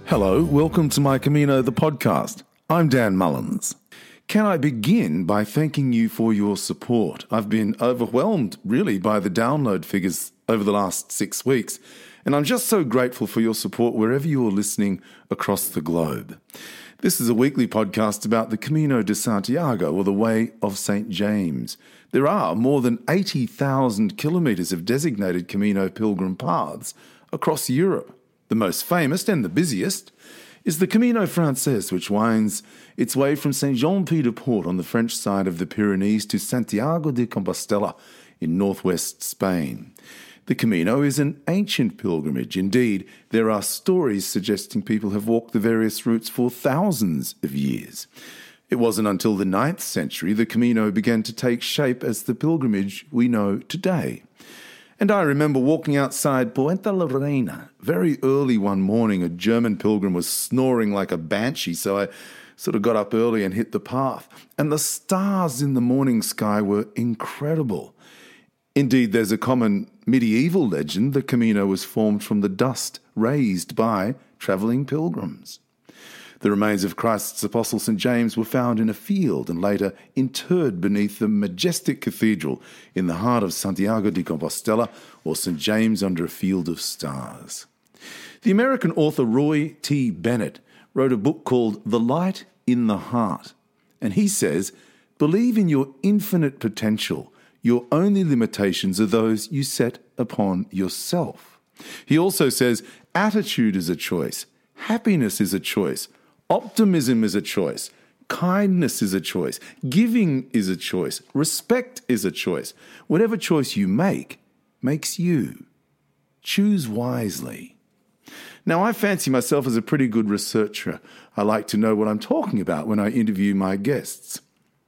Hello, welcome to My Camino, the podcast. I'm Dan Mullins. Can I begin by thanking you for your support? I've been overwhelmed, really, by the download figures over the last 6 weeks, and I'm just so grateful for your support wherever you're listening across the globe. This is a weekly podcast about the Camino de Santiago, or the Way of St. James. There are more than 80,000 kilometres of designated Camino pilgrim paths across Europe. The most famous and the busiest is the Camino Frances, which winds its way from Saint-Jean-Pied-de-Port on the French side of the Pyrenees to Santiago de Compostela in northwest Spain. The Camino is an ancient pilgrimage. Indeed, there are stories suggesting people have walked the various routes for thousands of years. It wasn't until the 9th century the Camino began to take shape as the pilgrimage we know today. And I remember walking outside Puente la Reina very early one morning. A German pilgrim was snoring like a banshee, so I sort of got up early and hit the path. And the stars in the morning sky were incredible. Indeed, there's a common medieval legend the Camino was formed from the dust raised by travelling pilgrims. The remains of Christ's apostle St. James were found in a field and later interred beneath the majestic cathedral in the heart of Santiago de Compostela, or St. James under a field of stars. The American author Roy T. Bennett wrote a book called The Light in the Heart, and he says, "Believe in your infinite potential. Your only limitations are those you set upon yourself." He also says, "Attitude is a choice. Happiness is a choice. Optimism is a choice. Kindness is a choice. Giving is a choice. Respect is a choice. Whatever choice you make makes you. Choose wisely." Now, I fancy myself as a pretty good researcher. I like to know what I'm talking about when I interview my guests.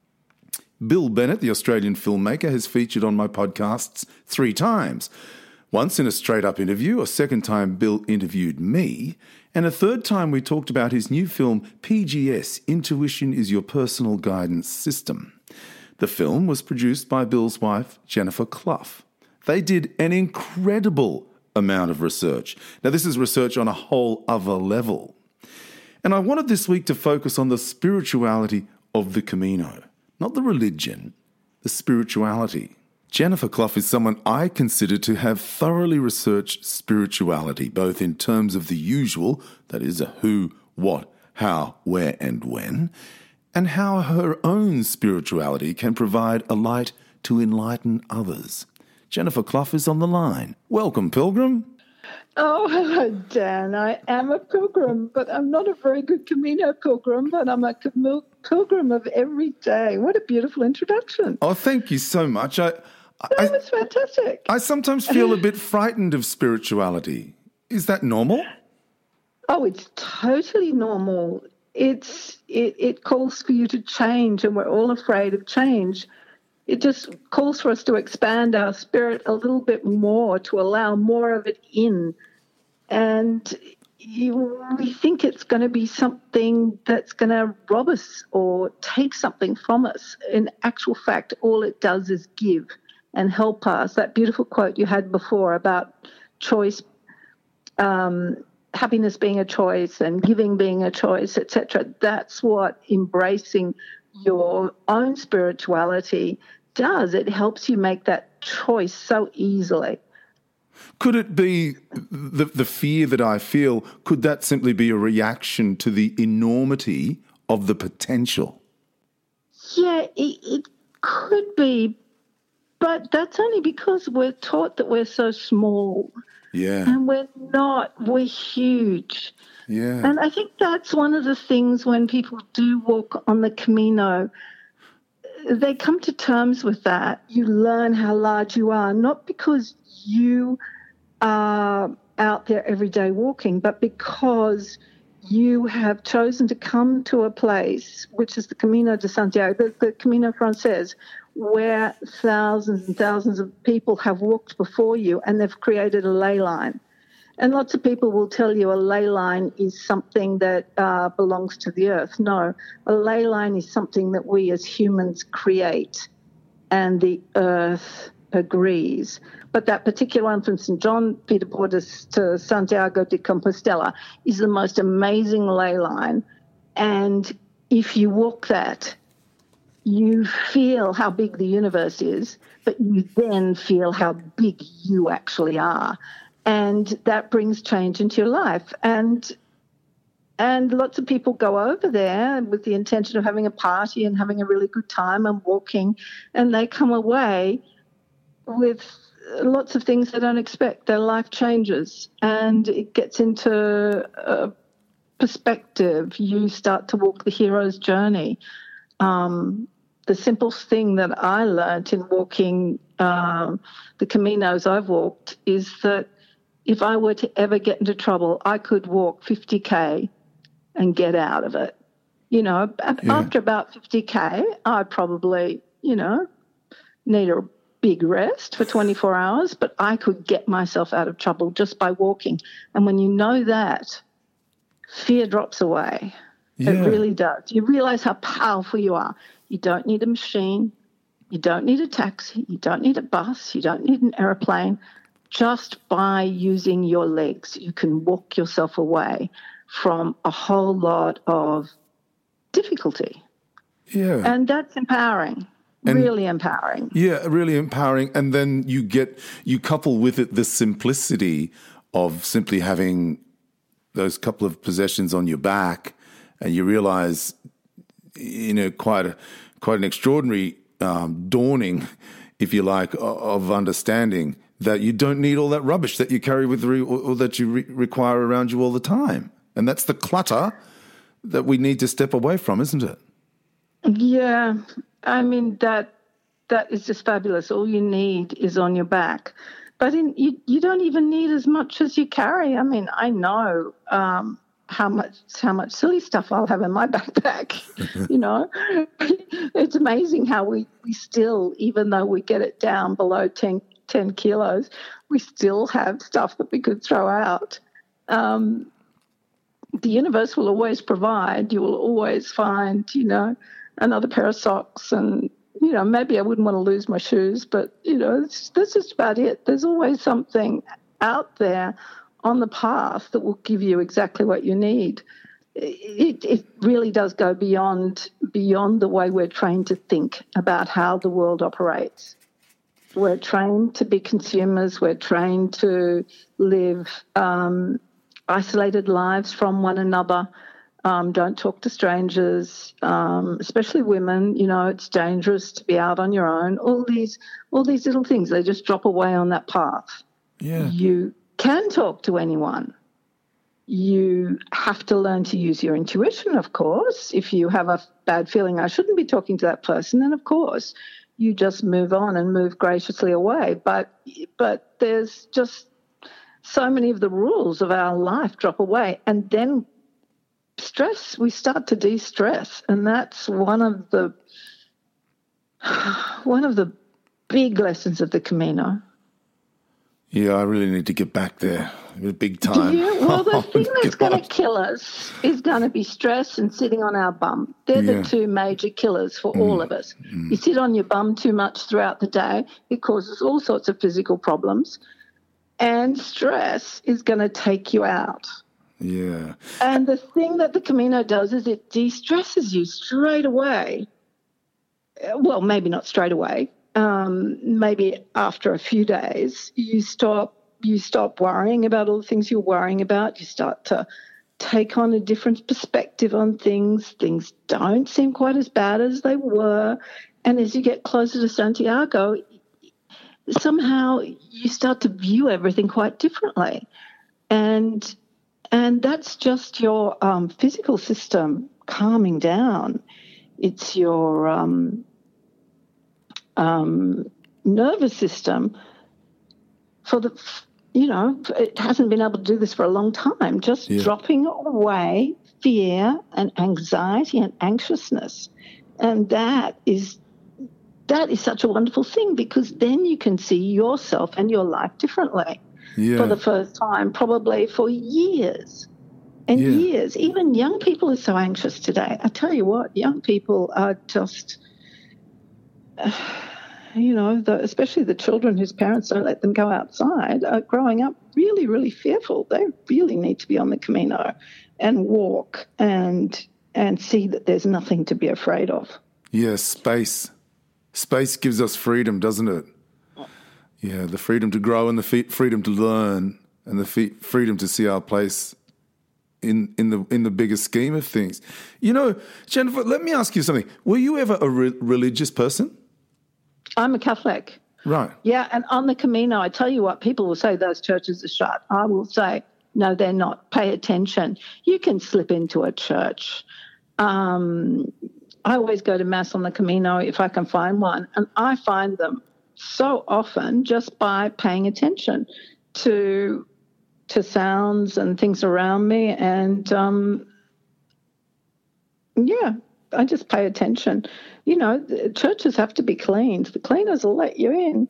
Bill Bennett, the Australian filmmaker, has featured on my podcasts 3 times. Once in a straight-up interview, a second time Bill interviewed me, and a third time we talked about his new film, PGS, Intuition is Your Personal Guidance System. The film was produced by Bill's wife, Jennifer Clough. They did an incredible amount of research. Now, this is research on a whole other level. And I wanted this week to focus on the spirituality of the Camino. Not the religion, the spirituality. Jennifer Clough is someone I consider to have thoroughly researched spirituality, both in terms of the usual, that is, a who, what, how, where, and when, and how her own spirituality can provide a light to enlighten others. Jennifer Clough is on the line. Welcome, Pilgrim. Oh, hello, Dan. I am a pilgrim, but I'm not a very good Camino pilgrim, but I'm a pilgrim of every day. What a beautiful introduction. Oh, thank you so much. That was fantastic. I sometimes feel a bit frightened of spirituality. Is that normal? Oh, it's totally normal. It calls for you to change, and we're all afraid of change. It just calls for us to expand our spirit a little bit more, to allow more of it in. And we think it's going to be something that's going to rob us or take something from us. In actual fact, all it does is give and help us. That beautiful quote you had before about choice, happiness being a choice and giving being a choice, etc. That's what embracing your own spirituality does. It helps you make that choice so easily. Could it be the fear that I feel, could that simply be a reaction to the enormity of the potential? Yeah, it could be, but that's only because we're taught that we're so small. Yeah. And we're not. We're huge. Yeah. And I think that's one of the things when people do walk on the Camino, they come to terms with that. You learn how large you are, not because you are out there every day walking, but because you have chosen to come to a place, which is the Camino de Santiago, the Camino Frances, where thousands and thousands of people have walked before you, and they've created a ley line. And lots of people will tell you a ley line is something that belongs to the earth. No, a ley line is something that we as humans create, and the earth agrees. But that particular one from St. John Peter Portis to Santiago de Compostela is the most amazing ley line. And if you walk that, you feel how big the universe is, but you then feel how big you actually are. And that brings change into your life. And lots of people go over there with the intention of having a party and having a really good time and walking, and they come away with lots of things they don't expect. Their life changes and it gets into perspective. You start to walk the hero's journey. The simplest thing that I learned in walking the Caminos I've walked is that if I were to ever get into trouble, I could walk 50K and get out of it. You know, after about 50K, I probably, you know, need a big rest for 24 hours, but I could get myself out of trouble just by walking. And when you know that, fear drops away. Yeah. It really does. You realize how powerful you are. You don't need a machine. You don't need a taxi. You don't need a bus. You don't need an airplane. Just by using your legs, you can walk yourself away from a whole lot of difficulty. Yeah. And that's empowering. Really empowering. Yeah, really empowering. And then you couple with it the simplicity of simply having those couple of possessions on your back, and you realize, you know, quite an extraordinary dawning, if you like, of understanding that you don't need all that rubbish that you carry with or that you require around you all the time. And that's the clutter that we need to step away from, isn't it? Yeah. I mean, that is just fabulous. All you need is on your back. But you don't even need as much as you carry. I mean, I know how much silly stuff I'll have in my backpack, you know. It's amazing how we still, even though we get it down below 10 kilos, we still have stuff that we could throw out. The universe will always provide. You will always find, you know, another pair of socks, and, you know, maybe I wouldn't want to lose my shoes, but, you know, that's just about it. There's always something out there on the path that will give you exactly what you need. It really does go beyond the way we're trained to think about how the world operates. We're trained to be consumers. We're trained to live isolated lives from one another. Don't talk to strangers, especially women. You know, it's dangerous to be out on your own. All these little things, they just drop away on that path. Yeah. You can talk to anyone. You have to learn to use your intuition, of course. If you have a bad feeling, I shouldn't be talking to that person, then of course you just move on and move graciously away. But there's just so many of the rules of our life drop away, and then stress, we start to de-stress, and that's one of the big lessons of the Camino. Yeah, I really need to get back there big time. Well, the thing that's going to kill us is going to be stress and sitting on our bum. They're the two major killers for all of us. You sit on your bum too much throughout the day, it causes all sorts of physical problems, and stress is going to take you out. Yeah. And the thing that the Camino does is it de-stresses you straight away. Well, maybe not straight away. Maybe after a few days, you stop worrying about all the things you're worrying about. You start to take on a different perspective on things. Things don't seem quite as bad as they were. And as you get closer to Santiago, somehow you start to view everything quite differently. And that's just your physical system calming down. It's your nervous system it hasn't been able to do this for a long time, just dropping away fear and anxiety and anxiousness. And that is such a wonderful thing, because then you can see yourself and your life differently for the first time, probably for years and years. Even young people are so anxious today. I tell you what, young people are just especially the children whose parents don't let them go outside are growing up really, really fearful. They really need to be on the Camino and walk and see that there's nothing to be afraid of. Yeah, space. Space gives us freedom, doesn't it? Yeah, the freedom to grow and the freedom to learn and the freedom to see our place in the bigger scheme of things. Jennifer, let me ask you something. Were you ever a religious person? I'm a Catholic. Right. Yeah, and on the Camino, I tell you what, people will say those churches are shut. I will say, no, they're not. Pay attention. You can slip into a church. I always go to Mass on the Camino if I can find one, and I find them so often just by paying attention to sounds and things around me, and I just pay attention. Churches have to be cleaned. The cleaners will let you in.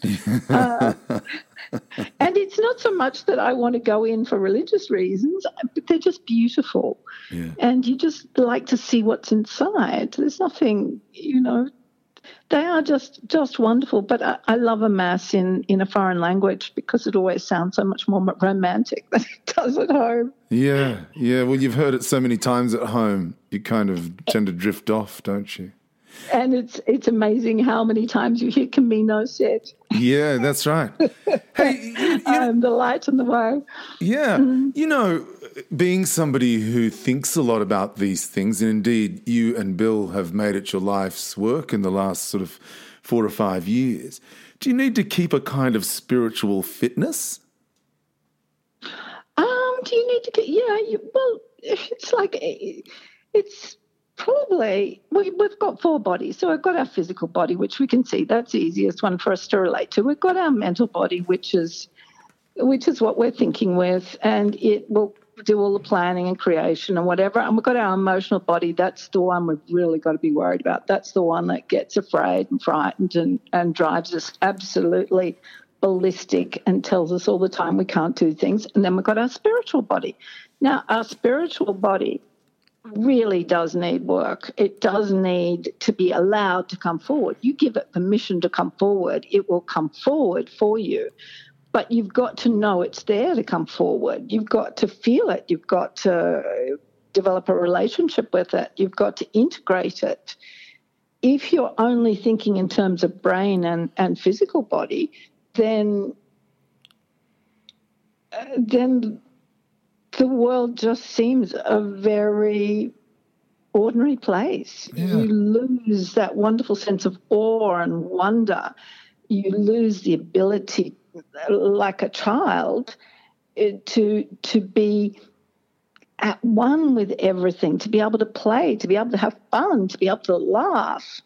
And it's not so much that I want to go in for religious reasons, but they're just beautiful. Yeah. And you just like to see what's inside. There's nothing, they are just wonderful. But I love a Mass in a foreign language because it always sounds so much more romantic than it does at home. Yeah. Well, you've heard it so many times at home, you kind of tend to drift off, don't you? And it's amazing how many times you hear Camino said. Yeah, that's right. Hey, I'm the light and the way. Yeah. Being somebody who thinks a lot about these things, and indeed you and Bill have made it your life's work in the last sort of 4 or 5 years, do you need to keep a kind of spiritual fitness? Do you need to get, it's like, it's probably, we've got 4 bodies. So we've got our physical body, which we can see. That's the easiest one for us to relate to. We've got our mental body, which is what we're thinking with, and it will do all the planning and creation and whatever. And we've got our emotional body. That's the one we've really got to be worried about. That's the one that gets afraid and frightened and drives us absolutely ballistic and tells us all the time we can't do things. And then we've got our spiritual body. Now, our spiritual body really does need work. It does need to be allowed to come forward. You give it permission to come forward, it will come forward for you. But you've got to know it's there to come forward. You've got to feel it. You've got to develop a relationship with it. You've got to integrate it. If you're only thinking in terms of brain and physical body, then the world just seems a very ordinary place. Yeah. You lose that wonderful sense of awe and wonder. You lose the ability, like a child, to be at one with everything, to be able to play, to be able to have fun, to be able to laugh.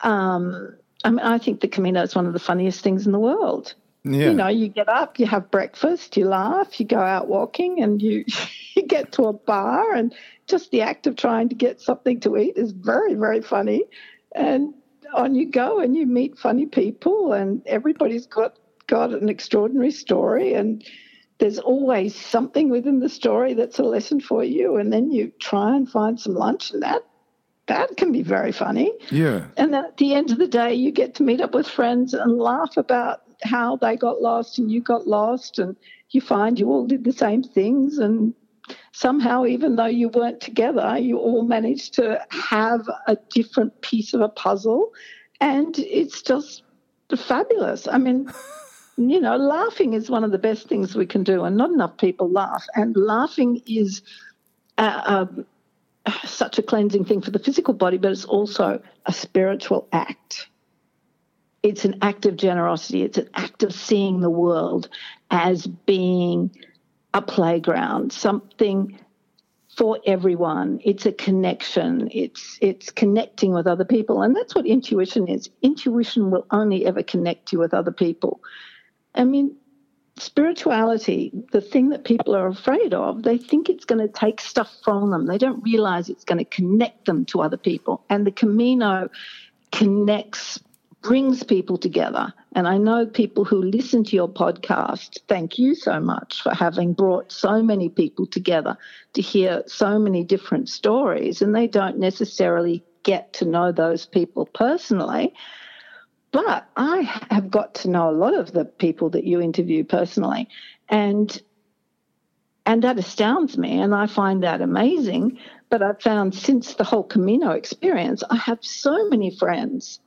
I think the Camino is one of the funniest things in the world. Yeah. You get up, you have breakfast, you laugh, you go out walking, and you get to a bar, and just the act of trying to get something to eat is very, very funny. And on you go, and you meet funny people, and everybody's got an extraordinary story, and there's always something within the story that's a lesson for you. And then you try and find some lunch, and that can be very funny. Yeah. And then at the end of the day, you get to meet up with friends and laugh about how they got lost and you got lost, and you find you all did the same things, and somehow, even though you weren't together, you all managed to have a different piece of a puzzle, and it's just fabulous. I mean, laughing is one of the best things we can do, and not enough people laugh, and laughing is such a cleansing thing for the physical body, but it's also a spiritual act. It's an act of generosity. It's an act of seeing the world as being a playground, something for everyone. It's a connection. It's connecting with other people, and that's what intuition is. Intuition will only ever connect you with other people. I mean, spirituality, the thing that people are afraid of, they think it's going to take stuff from them. They don't realize it's going to connect them to other people. And the Camino brings people together. And I know people who listen to your podcast, thank you so much for having brought so many people together to hear so many different stories. And they don't necessarily get to know those people personally, But I have got to know a lot of the people that you interview personally, and that astounds me, and I find that amazing. But I've found since the whole Camino experience, I have so many friends.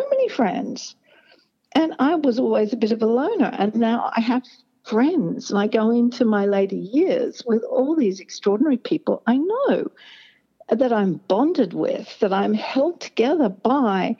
And I was always a bit of a loner, and now I have friends, and I go into my later years with all these extraordinary people I know that I'm bonded with, that I'm held together by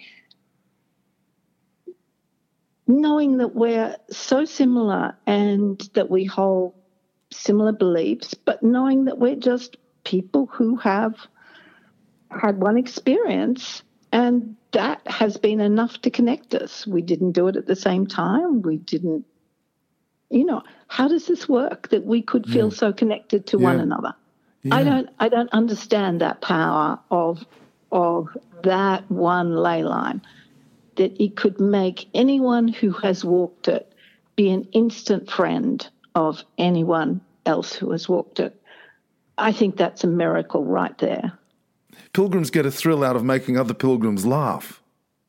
knowing that we're so similar and that we hold similar beliefs, but knowing that we're just people who have had one experience, and that has been enough to connect us. We didn't do it at the same time. We didn't, how does this work that we could feel so connected to one another? Yeah. I don't understand that power of that one ley line, that it could make anyone who has walked it be an instant friend of anyone else who has walked it. I think that's a miracle right there. Pilgrims get a thrill out of making other pilgrims laugh.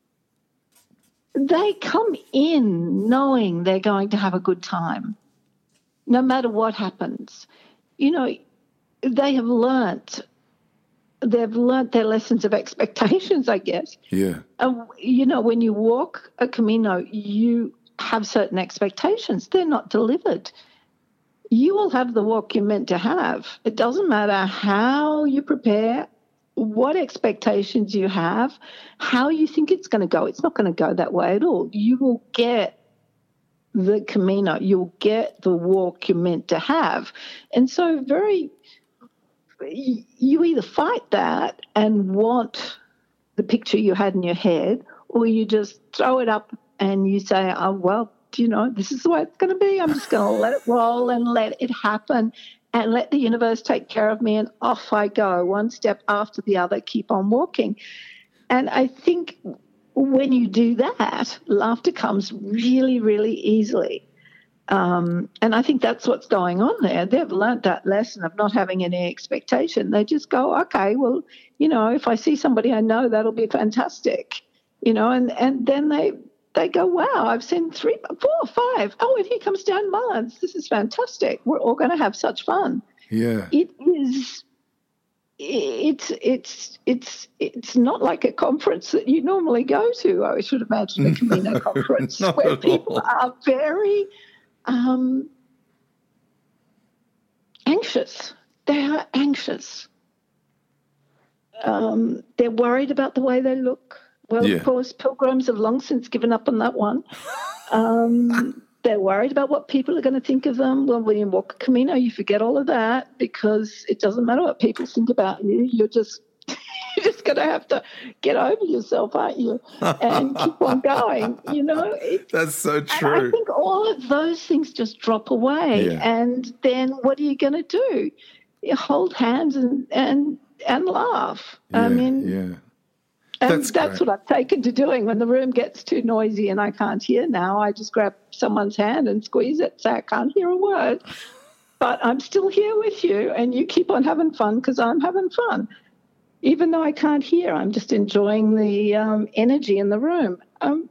They come in knowing they're going to have a good time, no matter what happens. They have learnt. They've learnt their lessons of expectations, I guess. Yeah. When you walk a Camino, you have certain expectations. They're not delivered. You will have the walk you're meant to have. It doesn't matter how you prepare, what expectations you have, how you think it's going to go. It's not going to go that way at all. You will get the Camino. You'll get the walk you're meant to have. And so you either fight that and want the picture you had in your head, or you just throw it up and you say, oh, well, this is the way it's going to be. I'm just going to let it roll and let it happen and let the universe take care of me, and off I go, one step after the other, keep on walking. And I think when you do that, laughter comes really, really easily. And I think that's what's going on there. They've learnt that lesson of not having any expectation. They just go, okay, well, if I see somebody I know, that'll be fantastic, and then they go, wow, I've seen 3, 4, 5. Oh, and here comes Dan Mullins. This is fantastic. We're all going to have such fun. Yeah. It is. It's not like a conference that you normally go to. I should imagine a Camino conference where people are very anxious. They are anxious. They're worried about the way they look. Well, Of course, pilgrims have long since given up on that one. They're worried about what people are going to think of them. Well, when you walk a Camino, you forget all of that, because it doesn't matter what people think about you. You're just going to have to get over yourself, aren't you? And keep on going, That's so true. And I think all of those things just drop away. Yeah. And then what are you going to do? You hold hands and laugh. Yeah. And that's what I've taken to doing. When the room gets too noisy and I can't hear now, I just grab someone's hand and squeeze it, say I can't hear a word, but I'm still here with you, and you keep on having fun because I'm having fun. Even though I can't hear, I'm just enjoying the energy in the room.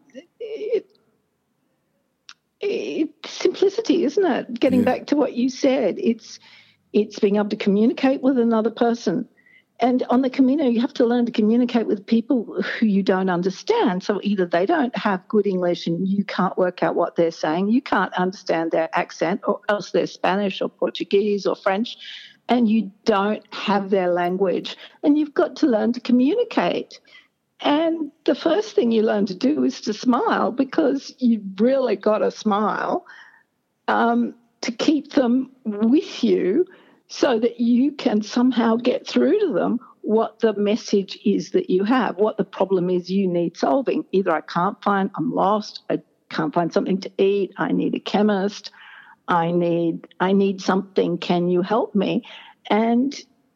It's simplicity, isn't it? Getting back to what you said, it's being able to communicate with another person. And on the Camino, you have to learn to communicate with people who you don't understand. So either they don't have good English and you can't work out what they're saying, you can't understand their accent, or else they're Spanish or Portuguese or French, and you don't have their language. And you've got to learn to communicate. And the first thing you learn to do is to smile, because you've really got to smile to keep them with you, so that you can somehow get through to them what the message is that you have, what the problem is you need solving. Either I'm lost, I can't find something to eat, I need a chemist, I need something, can you help me? And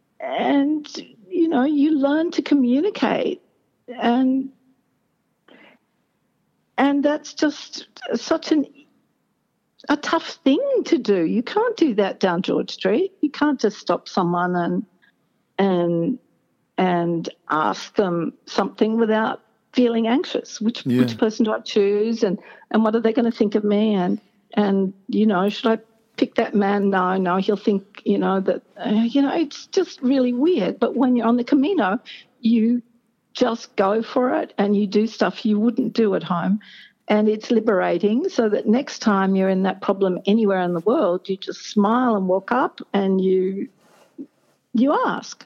you learn to communicate, and that's just such a tough thing to do. You can't do that down George Street. You can't just stop someone and ask them something without feeling anxious. Which person do I choose, and what are they going to think of me, and should I pick that man? No, he'll think that it's just really weird. But when you're on the Camino, you just go for it and you do stuff you wouldn't do at home, and it's liberating. So that next time you're in that problem anywhere in the world, you just smile and walk up and you ask,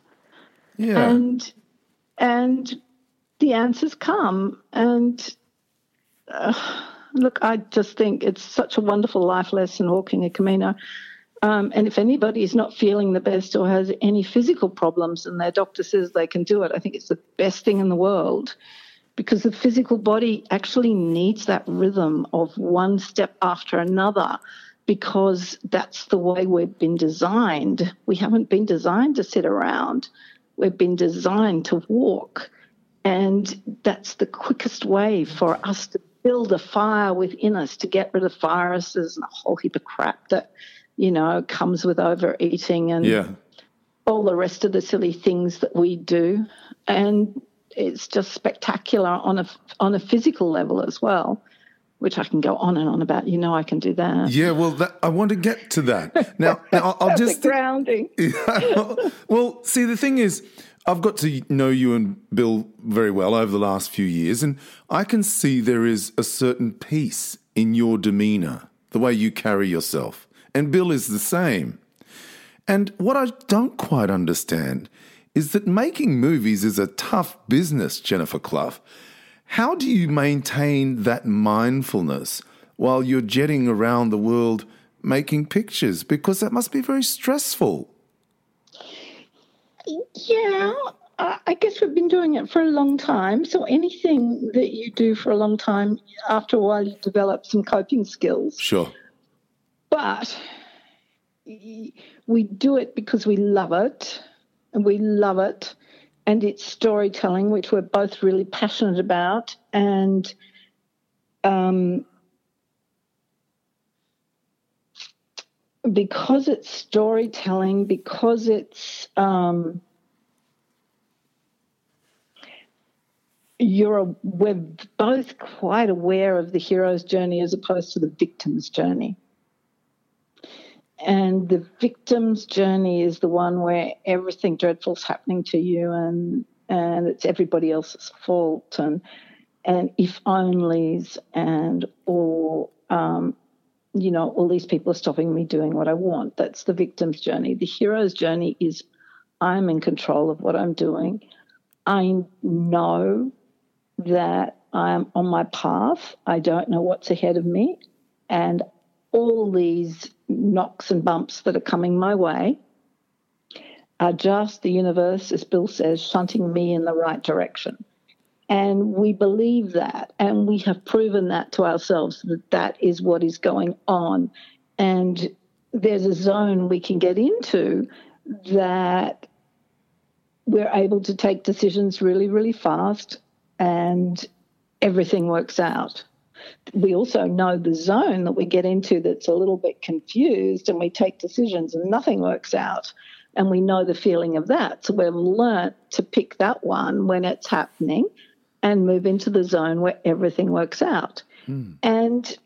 and the answers come. And look, I just think it's such a wonderful life lesson walking a Camino. And if anybody is not feeling the best or has any physical problems and their doctor says they can do it, I think it's the best thing in the world, because the physical body actually needs that rhythm of one step after another, because that's the way we've been designed. We haven't been designed to sit around. We've been designed to walk. And that's the quickest way for us to build a fire within us, to get rid of viruses and a whole heap of crap that, comes with overeating and all the rest of the silly things that we do. And it's just spectacular on a physical level as well, which I can go on and on about. I can do that. Yeah, well, I want to get to that. Now I'll just... the grounding. Well, see, the thing is, I've got to know you and Bill very well over the last few years, and I can see there is a certain peace in your demeanour, the way you carry yourself. And Bill is the same. And what I don't quite understand is that making movies is a tough business, Jennifer Clough. How do you maintain that mindfulness while you're jetting around the world making pictures? Because that must be very stressful. Yeah, I guess we've been doing it for a long time. So anything that you do for a long time, after a while you develop some coping skills. Sure. But we do it because we love it, and it's storytelling, which we're both really passionate about. And because it's storytelling, because it's we're both quite aware of the hero's journey as opposed to the victim's journey. And the victim's journey is the one where everything dreadful's happening to you, and it's everybody else's fault, and if onlys, and all these people are stopping me doing what I want. That's the victim's journey. The hero's journey is I'm in control of what I'm doing. I know that I'm on my path. I don't know what's ahead of me, and all these knocks and bumps that are coming my way are just the universe, as Bill says, shunting me in the right direction. And we believe that, and we have proven that to ourselves, that is what is going on. And there's a zone we can get into that we're able to take decisions really, really fast, and everything works out. We also know the zone that we get into that's a little bit confused, and we take decisions and nothing works out, and we know the feeling of that. So we've learnt to pick that one when it's happening and move into the zone where everything works out. And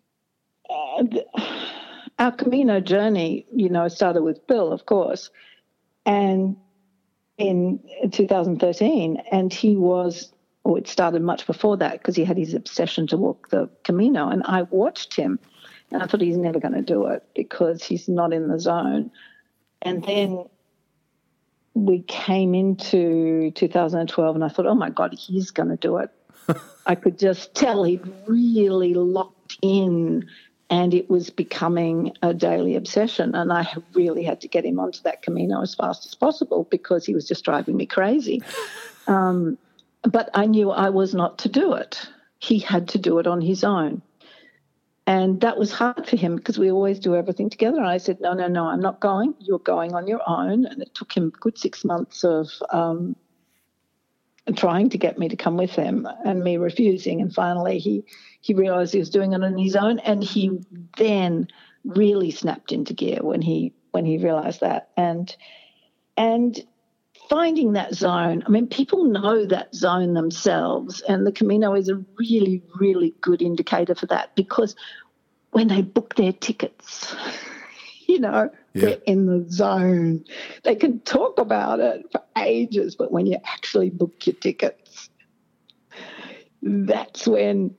our Camino journey, started with Bill, of course, and in 2013, and it started much before that because he had his obsession to walk the Camino, and I watched him and I thought he's never going to do it because he's not in the zone. And then we came into 2012 and I thought, oh my God, he's going to do it. I could just tell he'd really locked in and it was becoming a daily obsession, and I really had to get him onto that Camino as fast as possible because he was just driving me crazy. But I knew I was not to do it. He had to do it on his own. And that was hard for him because we always do everything together. And I said, no, I'm not going. You're going on your own. And it took him a good 6 months of trying to get me to come with him and me refusing. And finally he realised he was doing it on his own. And he then really snapped into gear when he realised that. And finding that zone. I mean, people know that zone themselves, and the Camino is a really, really good indicator for that, because when they book their tickets, they're in the zone. They can talk about it for ages, but when you actually book your tickets, that's when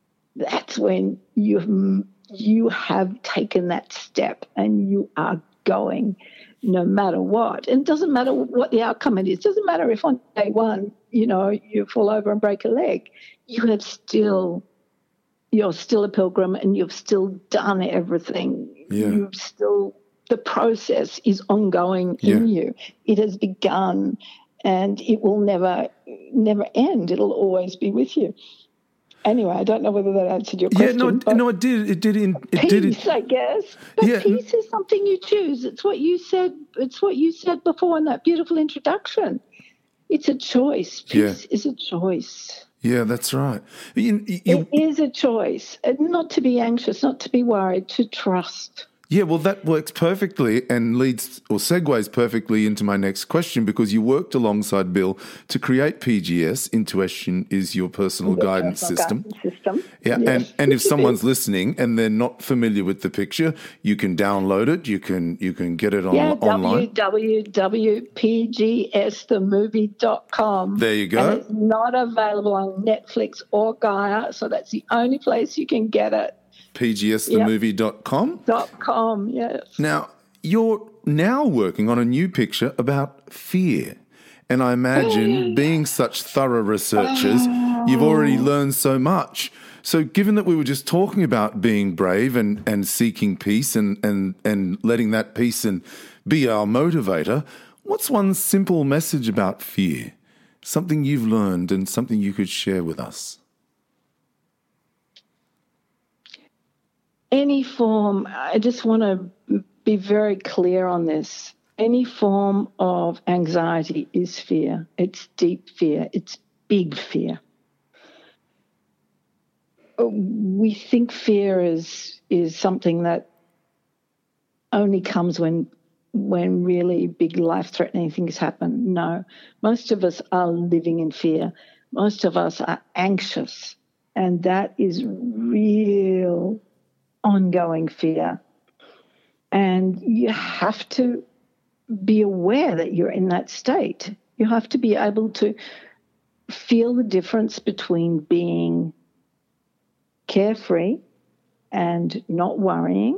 you have taken that step and you are going no matter what. And it doesn't matter what the outcome it is. It doesn't matter if on day one, you fall over and break a leg. You're still a pilgrim, and you've still done everything. Yeah. The process is ongoing in you. It has begun, and it will never end. It'll always be with you. Anyway, I don't know whether that answered your question. No, it did. It did. Peace, I guess. But peace is something you choose. It's what you said. It's what you said before in that beautiful introduction. It's a choice. Peace is a choice. Yeah, that's right. It is a choice. Not to be anxious, not to be worried, to trust. Yeah, well, that works perfectly and segues perfectly into my next question, because you worked alongside Bill to create PGS. Intuition is your personal guidance system. Yeah, yes. and if someone's listening and they're not familiar with the picture, you can download it. You can get it online. www.pgsthemovie.com. There you go. And it's not available on Netflix or Gaia, so that's the only place you can get it. pgsthemovie.com? .com, yes. Now, you're now working on a new picture about fear. And I imagine being such thorough researchers, you've already learned so much. So given that we were just talking about being brave and seeking peace and letting that peace and be our motivator, what's one simple message about fear? Something you've learned and something you could share with us? Any form, I just want to be very clear on this. Any form of anxiety is fear. It's deep fear. It's big fear. We think fear is something that only comes when really big life-threatening things happen. No, most of us are living in fear. Most of us are anxious, and that is real ongoing fear. And you have to be aware that you're in that state. You have to be able to feel the difference between being carefree and not worrying,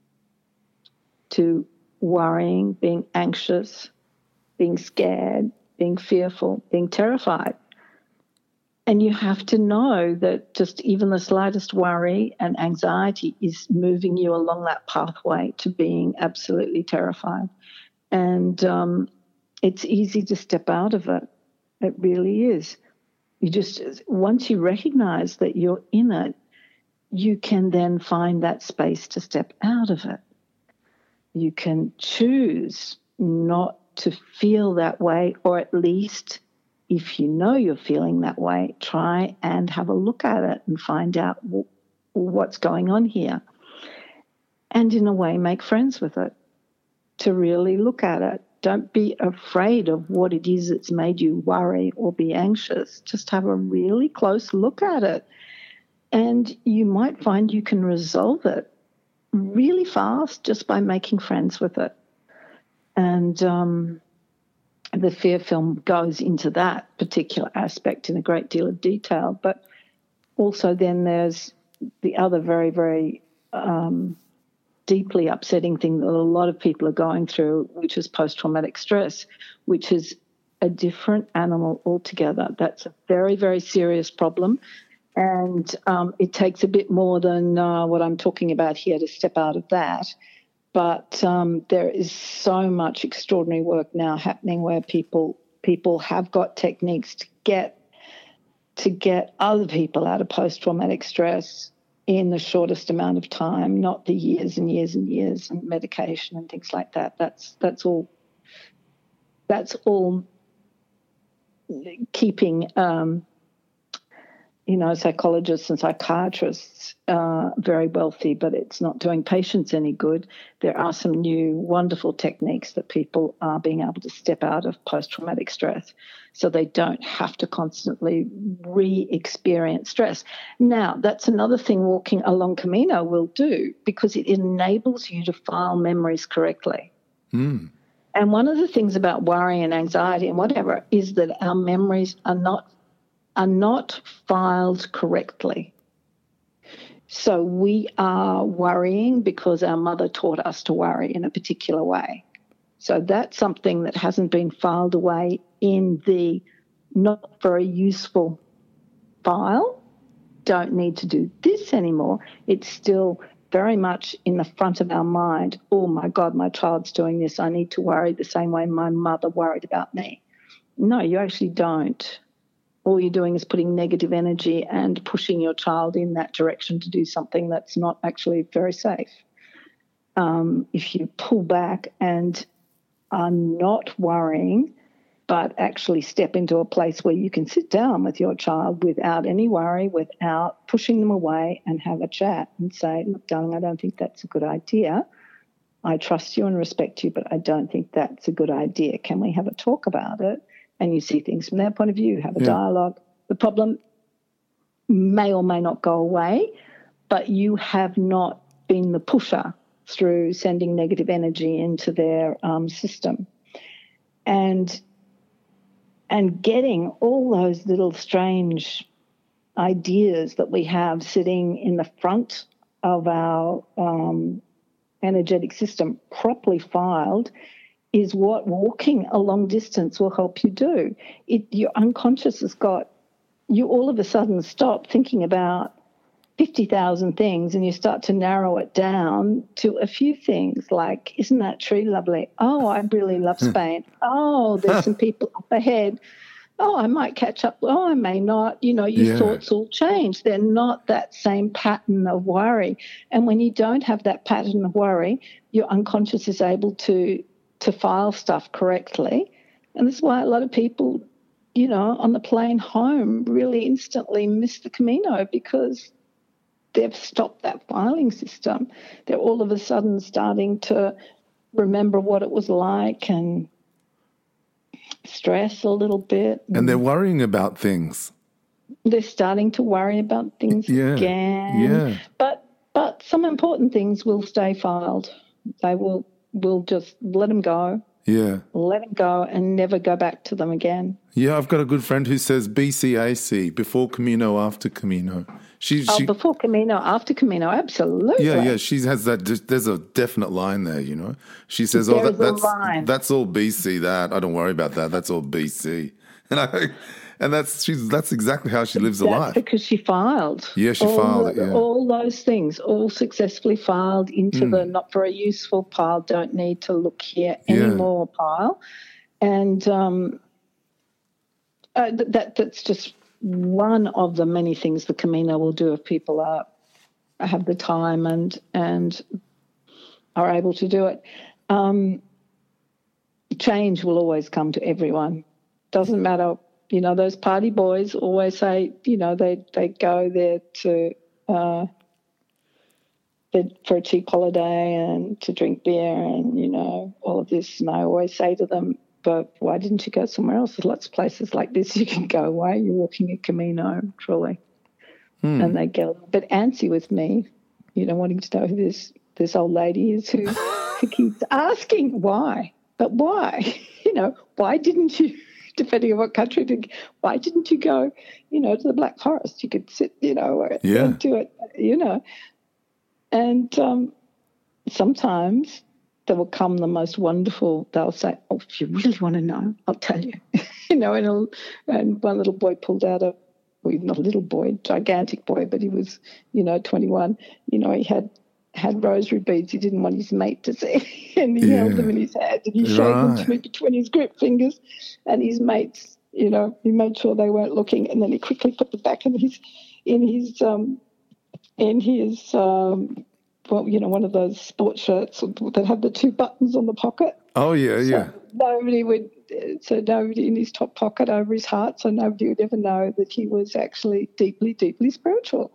to worrying, being anxious, being scared, being fearful, being terrified. And you have to know that just even the slightest worry and anxiety is moving you along that pathway to being absolutely terrified. And it's easy to step out of it. It really is. Once you recognize that you're in it, you can then find that space to step out of it. You can choose not to feel that way, or at least, if you know you're feeling that way, try and have a look at it and find out what's going on here. And in a way, make friends with it, to really look at it. Don't be afraid of what it is that's made you worry or be anxious. Just have a really close look at it. And you might find you can resolve it really fast just by making friends with it. And the fear film goes into that particular aspect in a great deal of detail. But also then there's the other very, very deeply upsetting thing that a lot of people are going through, which is post-traumatic stress, which is a different animal altogether. That's a very, very serious problem. And it takes a bit more than what I'm talking about here to step out of that. But there is so much extraordinary work now happening where people have got techniques to get other people out of post-traumatic stress in the shortest amount of time, not the years and years and years and medication and things like that. That's all keeping psychologists and psychiatrists are very wealthy, but it's not doing patients any good. There are some new wonderful techniques that people are being able to step out of post-traumatic stress so they don't have to constantly re-experience stress. Now, that's another thing walking along Camino will do, because it enables you to file memories correctly. Mm. And one of the things about worry and anxiety and whatever is that our memories are not filed correctly. So we are worrying because our mother taught us to worry in a particular way. So that's something that hasn't been filed away in the not very useful file. Don't need to do this anymore. It's still very much in the front of our mind. Oh, my God, my child's doing this. I need to worry the same way my mother worried about me. No, you actually don't. All you're doing is putting negative energy and pushing your child in that direction to do something that's not actually very safe. If you pull back and are not worrying, but actually step into a place where you can sit down with your child without any worry, without pushing them away, and have a chat and say, look, darling, I don't think that's a good idea. I trust you and respect you, but I don't think that's a good idea. Can we have a talk about it? And you see things from their point of view, have a dialogue. The problem may or may not go away, but you have not been the pusher through sending negative energy into their system. And getting all those little strange ideas that we have sitting in the front of our energetic system properly filed is what walking a long distance will help you do. Your unconscious has got, you all of a sudden stop thinking about 50,000 things and you start to narrow it down to a few things like, isn't that tree lovely? Oh, I really love Spain. Oh, there's some people up ahead. Oh, I might catch up. Oh, I may not. Your thoughts all change. They're not that same pattern of worry. And when you don't have that pattern of worry, your unconscious is able to file stuff correctly. And this is why a lot of people, on the plane home really instantly miss the Camino, because they've stopped that filing system. They're all of a sudden starting to remember what it was like and stress a little bit. And they're worrying about things. They're starting to worry about things again. Yeah. But some important things will stay filed. They will just let them go. Yeah. Let them go and never go back to them again. Yeah, I've got a good friend who says BCAC, before Camino, after Camino. She before Camino, after Camino, absolutely. Yeah, she has that. There's a definite line there, She says, that's all BC, that. I don't worry about that. That's all BC. And that's exactly how she lives her life. That's because she filed. Yeah, she filed it, yeah. All those things, all successfully filed into the not very useful pile, don't need to look here anymore pile. And that's just one of the many things the Camino will do if people have the time and are able to do it. Change will always come to everyone. Doesn't matter. Those party boys always say, they go there for a cheap holiday and to drink beer and, all of this. And I always say to them, but why didn't you go somewhere else? There's lots of places like this you can go. Why are you walking a Camino, truly? And they get a little bit antsy with me, wanting to know who this old lady is who keeps asking why. But why? Why didn't you, depending on what country, why didn't you go, to the Black Forest? You could sit, and do it, And sometimes there will come the most wonderful, they'll say, oh, if you really want to know, I'll tell you. And one little boy pulled out not a little boy, gigantic boy, but he was, 21. He had rosary beads he didn't want his mate to see. And he held them in his hand and he showed them to me between his grip fingers. And his mates, he made sure they weren't looking. And then he quickly put them back in his one of those sports shirts that have the two buttons on the pocket. Oh, yeah, yeah. Nobody would so nobody in his top pocket over his heart, so nobody would ever know that he was actually deeply, deeply spiritual,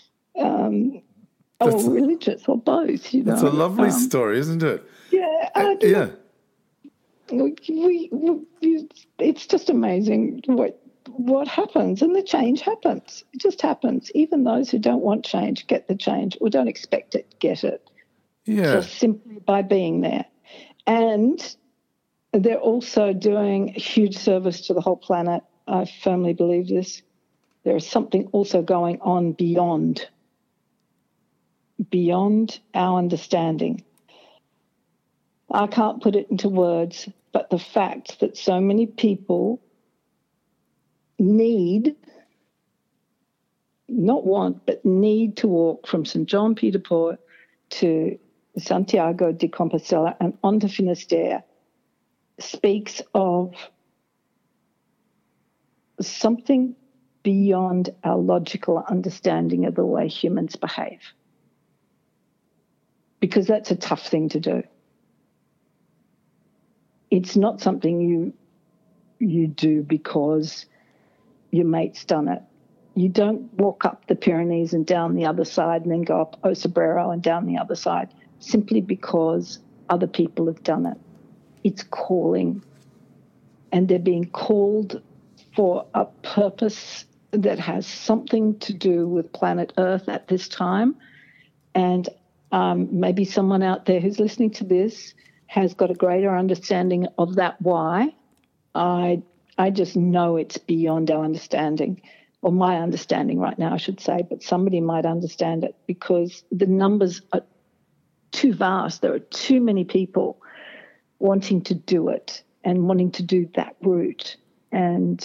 or religious, or both. You know, it's a lovely story, isn't it? Yeah, yeah. It's just amazing what happens, and the change happens. It just happens. Even those who don't want change get the change, or don't expect it, get it. Yeah. Just simply by being there. And they're also doing a huge service to the whole planet. I firmly believe this. There is something also going on beyond our understanding. I can't put it into words, but the fact that so many people need to walk from St. John Peter Port to Santiago de Compostela and onto Finisterre speaks of something beyond our logical understanding of the way humans behave. Because that's a tough thing to do. It's not something you do because your mate's done it. You don't walk up the Pyrenees and down the other side and then go up Osabrero and down the other side simply because other people have done it. It's calling, and they're being called for a purpose that has something to do with planet Earth at this time. And maybe someone out there who's listening to this has got a greater understanding of that why. I just know it's beyond our understanding, or my understanding right now, I should say, but somebody might understand it because the numbers are too vast. There are too many people wanting to do it and wanting to do that route. And,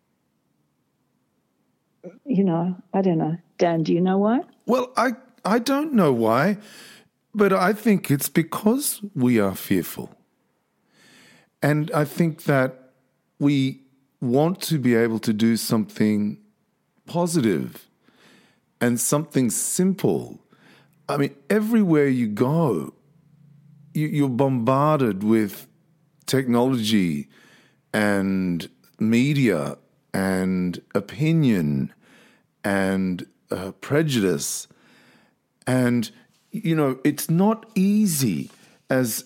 you know, I don't know. Dan, do you know why? Well, I don't know why, but I think it's because we are fearful. And I think that we want to be able to do something positive and something simple. I mean, everywhere you go, you're bombarded with technology and media and opinion and prejudice. And, you know, it's not easy, as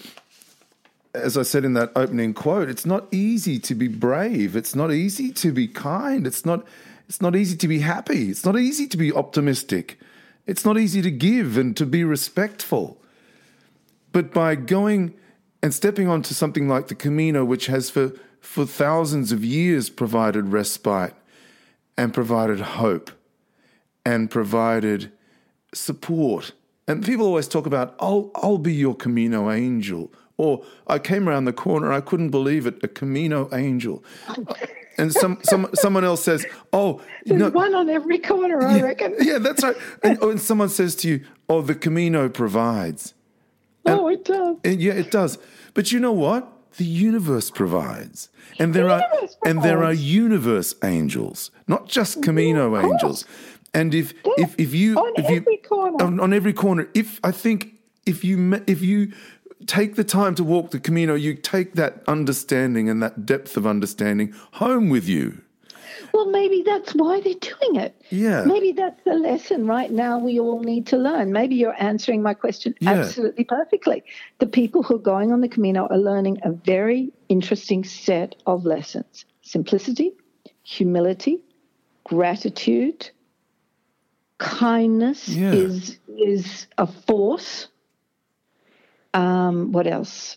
I said in that opening quote, it's not easy to be brave. It's not easy to be kind. It's not easy to be happy. It's not easy to be optimistic. It's not easy to give and to be respectful. But by going and stepping onto something like the Camino, which has for thousands of years provided respite and provided hope and provided support. And people always talk about, I'll be your Camino angel. Or I came around the corner, I couldn't believe it, a Camino angel. And someone else says, there's one on every corner, I reckon. Yeah, that's right. And someone says to you, the Camino provides. And, it does. Yeah, it does. But you know what? The universe provides. And there are universe angels, not just Camino angels. And if you every corner. On every corner, if you take the time to walk the Camino, you take that understanding and that depth of understanding home with you. Well, maybe that's why they're doing it. Yeah. Maybe that's the lesson right now we all need to learn. Maybe you're answering my question absolutely perfectly. The people who are going on the Camino are learning a very interesting set of lessons. Simplicity, humility, gratitude, kindness is a force. What else?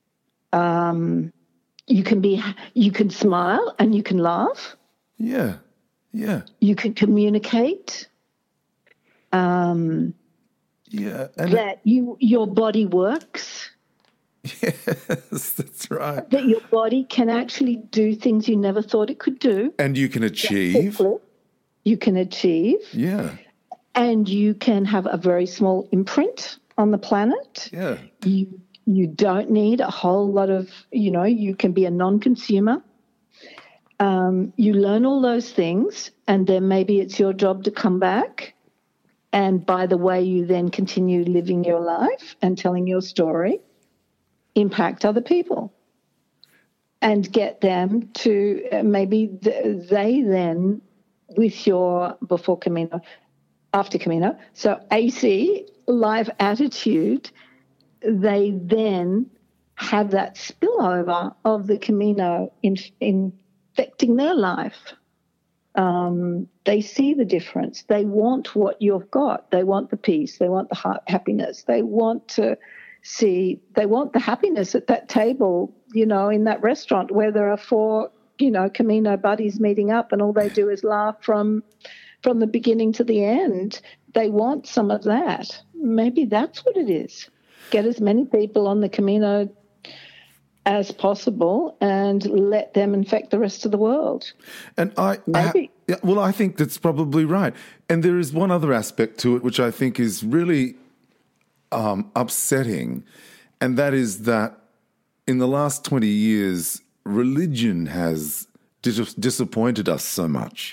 You can smile and you can laugh. Yeah. You can communicate. And that your body works. Yes, that's right. That your body can actually do things you never thought it could do. And you can achieve. You can achieve. Yeah. And you can have a very small imprint on the planet. Yeah. You don't need a whole lot of, you can be a non-consumer. You learn all those things, and then maybe it's your job to come back. And by the way you then continue living your life and telling your story, impact other people. and get them to they then, with your before Camino, after Camino, so AC, life attitude, they then have that spillover of the Camino infecting their life. They see the difference. They want what you've got. They want the peace. They want the happiness. They want the happiness at that table, in that restaurant where there are 4, Camino buddies meeting up and all they do is laugh from the beginning to the end. They want some of that. Maybe that's what it is. Get as many people on the Camino as possible and let them infect the rest of the world. And I think that's probably right. And there is one other aspect to it which I think is really upsetting, and that is that in the last 20 years, religion has disappointed us so much.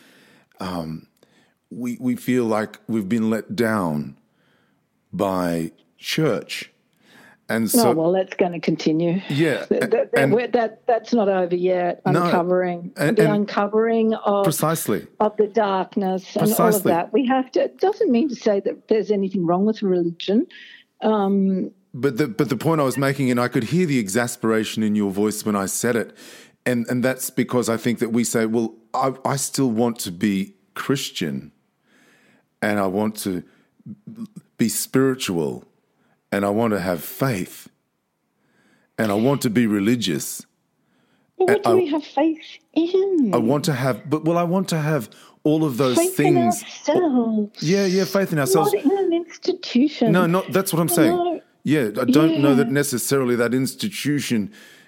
We feel like we've been let down by church. And so, that's going to continue. Yeah, that's not over yet. Uncovering of precisely of the darkness and all of that. We have to. It doesn't mean to say that there's anything wrong with religion. But the point I was making, and I could hear the exasperation in your voice when I said it, and that's because I think that we say, well, I still want to be Christian, and I want to be spiritual. And I want to have faith, and I want to be religious. Well, what do we have faith in? I want to have all of those faith things. Faith in ourselves. Yeah, faith in ourselves. Not in an institution. No, that's what I'm saying. No. Yeah, I don't know that necessarily that institution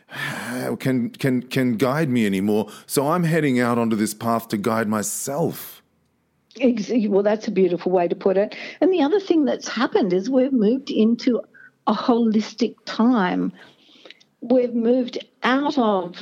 can guide me anymore. So I'm heading out onto this path to guide myself. Well, that's a beautiful way to put it. And the other thing that's happened is we've moved into a holistic time. We've moved out of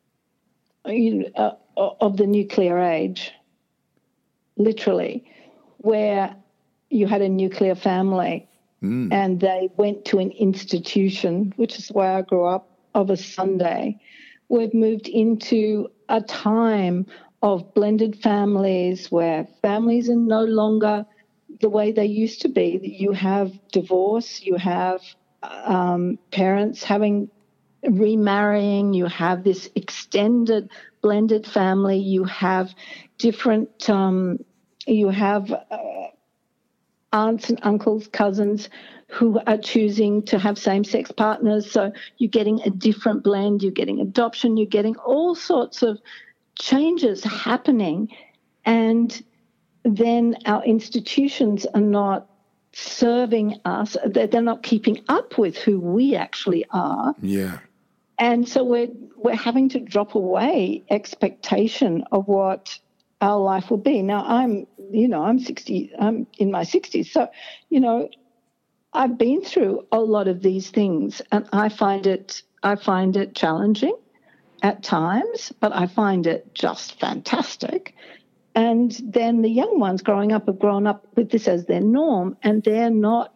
the nuclear age, literally, where you had a nuclear family and they went to an institution, which is where I grew up, of a Sunday. We've moved into a time of blended families where families are no longer the way they used to be. You have divorce, you have parents remarrying, you have this extended blended family, you have different, you have aunts and uncles, cousins who are choosing to have same-sex partners. So you're getting a different blend, you're getting adoption, you're getting all sorts of changes happening, and then our institutions are not serving us. They're not keeping up with who we actually are. Yeah. And so we're having to drop away expectation of what our life will be. Now I'm in my 60s. So, I've been through a lot of these things, and I find it challenging at times, but I find it just fantastic. And then the young ones growing up have grown up with this as their norm, and they're not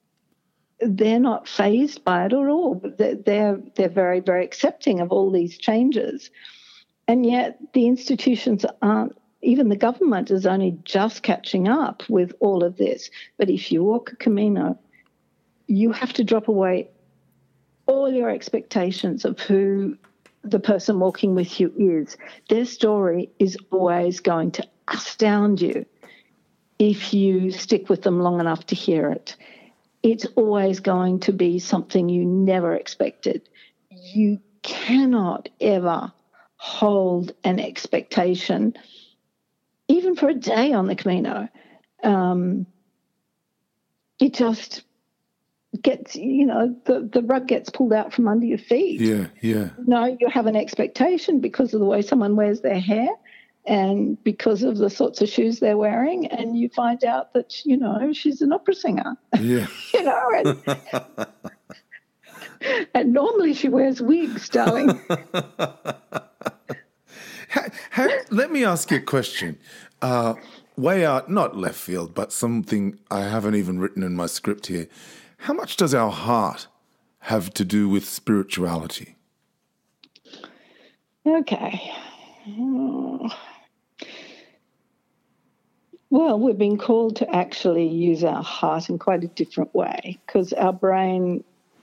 fazed by it at all. They're very, very accepting of all these changes. And yet the institutions aren't, even the government is only just catching up with all of this. But if you walk a Camino, you have to drop away all your expectations of who the person walking with you is. Their story is always going to astound you if you stick with them long enough to hear it. It's always going to be something you never expected. You cannot ever hold an expectation, even for a day on the Camino. It just gets, the rug gets pulled out from under your feet. Yeah. No, you have an expectation because of the way someone wears their hair and because of the sorts of shoes they're wearing, and you find out that, she's an opera singer. Yeah. And normally she wears wigs, darling. Let me ask you a question. Way out, not left field, but something I haven't even written in my script here. How much does our heart have to do with spirituality? Okay. Well, we've been called to actually use our heart in quite a different way, because our brain,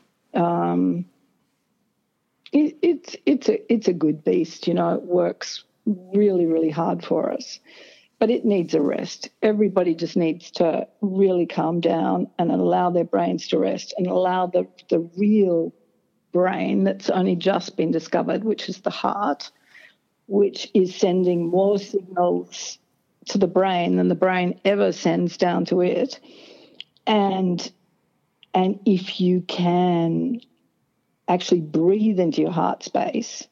it's a good beast. It works really, really hard for us, but it needs a rest. Everybody just needs to really calm down and allow their brains to rest, and allow the real brain that's only just been discovered, which is the heart, which is sending more signals to the brain than the brain ever sends down to it. And if you can actually breathe into your heart space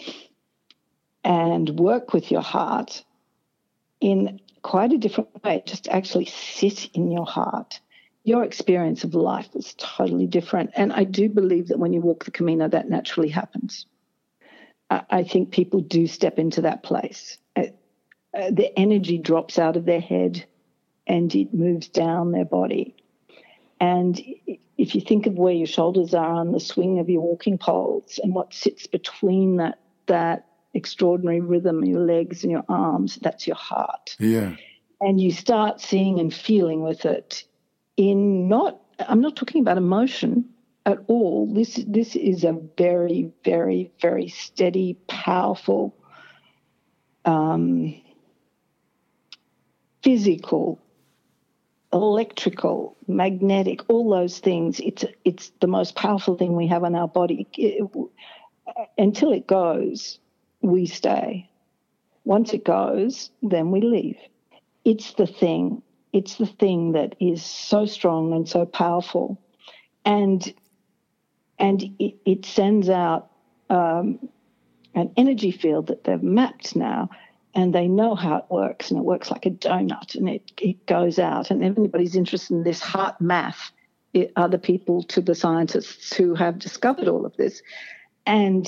and work with your heart in quite a different way, just actually sit in your heart, your experience of life is totally different. And I do believe that when you walk the Camino, that naturally happens. I think people do step into that place. The energy drops out of their head and it moves down their body. And if you think of where your shoulders are on the swing of your walking poles and what sits between that extraordinary rhythm, your legs and your arms, that's your heart. Yeah. And you start seeing and feeling with it I'm not talking about emotion at all. This is a very, very, very steady, powerful, physical, electrical, magnetic, all those things. It's the most powerful thing we have in our body. Until it goes, we stay. Once it goes, then we leave. It's the thing that is so strong and so powerful. And it sends out an energy field that they've mapped now, and they know how it works, and it works like a donut, and it goes out. And if anybody's interested in this heart math, are the people to the scientists who have discovered all of this. And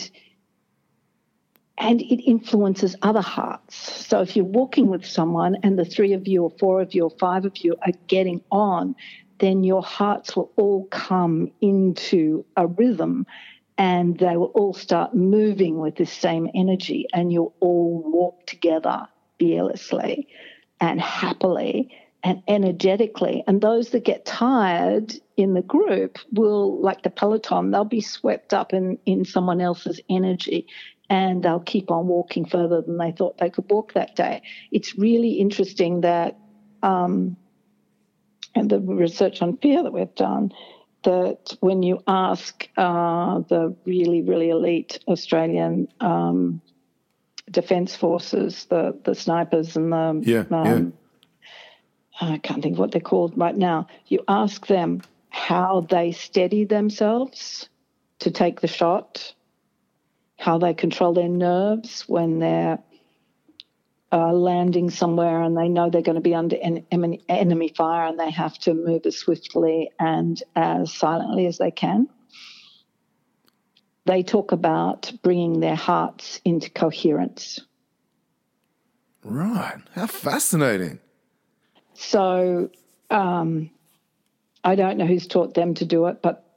it influences other hearts. So if you're walking with someone and the 3 of you or 4 of you or 5 of you are getting on, then your hearts will all come into a rhythm, and they will all start moving with this same energy, and you'll all walk together fearlessly and happily and energetically. And those that get tired in the group will, like the peloton, they'll be swept up in someone else's energy, and they'll keep on walking further than they thought they could walk that day. It's really interesting that, and the research on fear that we've done, that when you ask the really, really elite Australian Defence Forces, the snipers and I can't think of what they're called right now, you ask them how they steady themselves to take the shot, how they control their nerves when they're landing somewhere and they know they're going to be under enemy fire, and they have to move as swiftly and as silently as they can. They talk about bringing their hearts into coherence. Right. How fascinating. So I don't know who's taught them to do it, but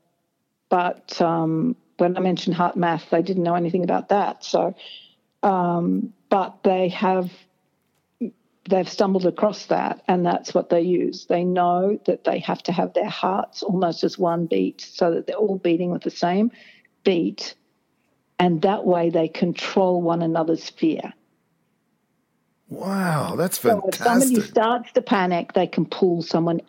when I mentioned heart math, they didn't know anything about that. So, but they've stumbled across that, and that's what they use. They know that they have to have their hearts almost as one beat, so that they're all beating with the same beat, and that way they control one another's fear. Wow, that's fantastic. So if somebody starts to panic, they can pull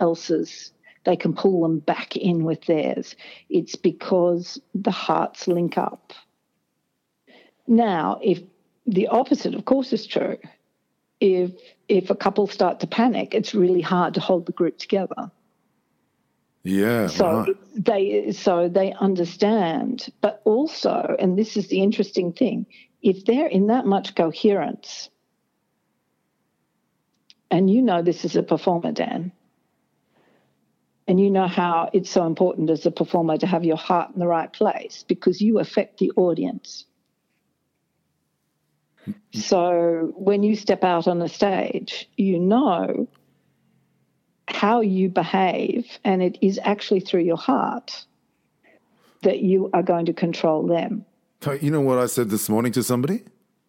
them back in with theirs. It's because the hearts link up. Now, if the opposite, of course, is true, if a couple start to panic, it's really hard to hold the group together. Yeah. So they understand, but also, and this is the interesting thing, if they're in that much coherence, and you know this is a performer, Dan, and you know how it's so important as a performer to have your heart in the right place, because you affect the audience. So when you step out on the stage, you know how you behave, and it is actually through your heart that you are going to control them. You know what I said this morning to somebody?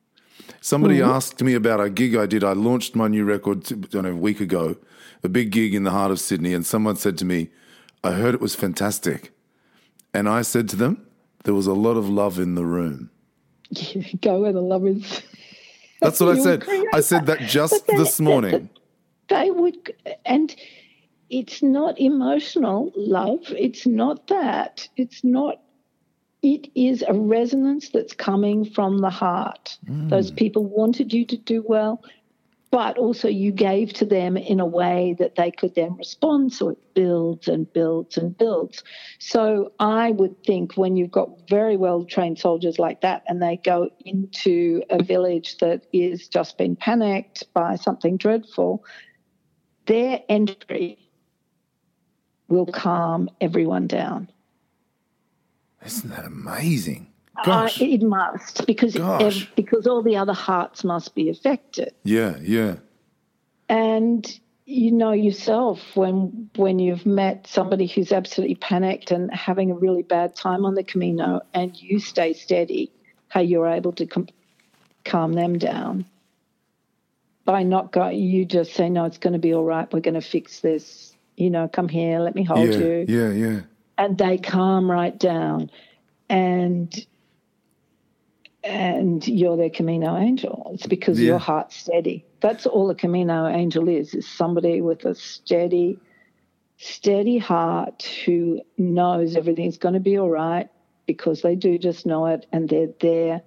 Somebody asked me about a gig I did. I launched my new record, a week ago, a big gig in the heart of Sydney, and someone said to me, I heard it was fantastic. And I said to them, there was a lot of love in the room. Go where the love is. That's what I said. I said that just this morning. They would, and it's not emotional love. It's not that. It's not. It is a resonance that's coming from the heart. Those people wanted you to do well, but also you gave to them in a way that they could then respond. So it builds and builds and builds. So I would think when you've got very well-trained soldiers like that and they go into a village that is just been panicked by something dreadful, their entry will calm everyone down. Isn't that amazing? Gosh. It must, because all the other hearts must be affected. Yeah, yeah. And you know yourself when you've met somebody who's absolutely panicked and having a really bad time on the Camino and you stay steady, how you're able to calm them down. By not going, you just say, no, it's going to be all right. We're going to fix this. You know, come here, let me hold you. Yeah, yeah. And they calm right down. And you're their Camino angel. It's because your heart's steady. That's all a Camino angel is somebody with a steady heart who knows everything's going to be all right because they do just know it, and they're there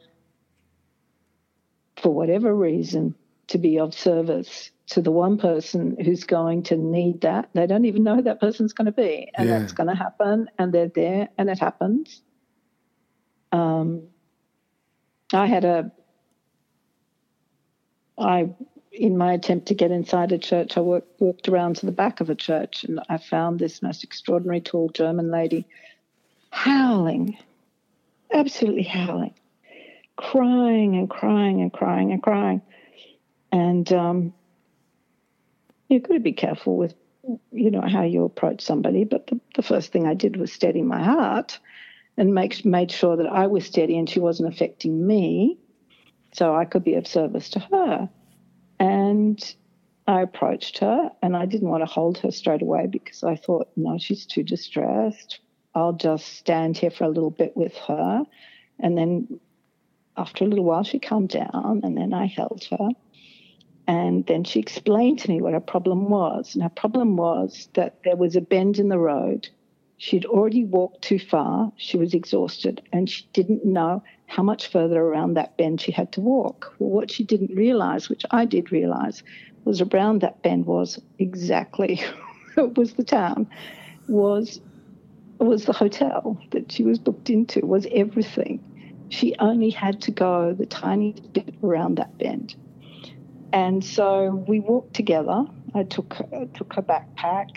for whatever reason to be of service to the one person who's going to need that. They don't even know who that person's going to be, and that's going to happen, and they're there, and it happens. In my attempt to get inside a church, I walked around to the back of a church, and I found this most extraordinary tall German lady howling, absolutely howling, crying and crying and crying and crying. And you've got to be careful with, how you approach somebody. But the first thing I did was steady my heart and made sure that I was steady and she wasn't affecting me, so I could be of service to her. And I approached her, and I didn't want to hold her straight away because I thought, no, she's too distressed. I'll just stand here for a little bit with her. And then after a little while, she calmed down, and then I held her. And then she explained to me what her problem was. And her problem was that there was a bend in the road. She'd already walked too far. She was exhausted, and she didn't know how much further around that bend she had to walk. Well, what she didn't realise, which I did realise, was around that bend was exactly it was the town, was the hotel that she was booked into, was everything. She only had to go the tiny bit around that bend. And so we walked together. I took her backpack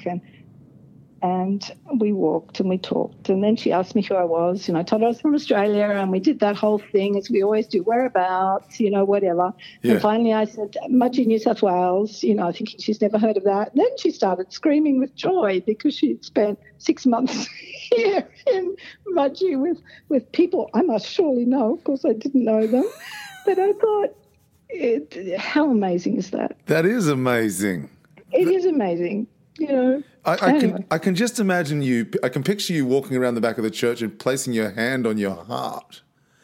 and we walked and we talked. And then she asked me who I was. I told her I was from Australia, and we did that whole thing as we always do, whereabouts, whatever. Yeah. And finally I said, Mudgee, New South Wales, thinking she's never heard of that. And then she started screaming with joy because she'd spent 6 months here in Mudgee with people I must surely know. Of course I didn't know them. But I thought, how amazing is that? That is amazing. It is amazing. I can just imagine you. I can picture you walking around the back of the church and placing your hand on your heart.